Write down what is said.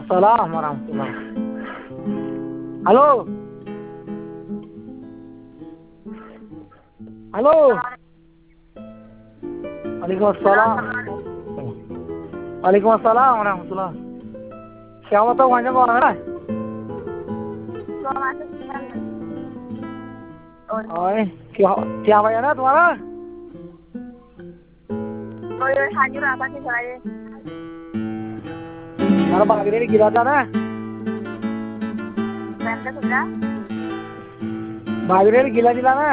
Waalaikumsalam warahmatullah. Halo. Halo. Waalaikumsalam. Waalaikumsalam warahmatullah. Siapa tahu banyak orang है? ओए क्या क्या भैया ना तुम्हारा? तुम्हारा बागरेट गिरा था ना? बागरेट गिला दिला ना?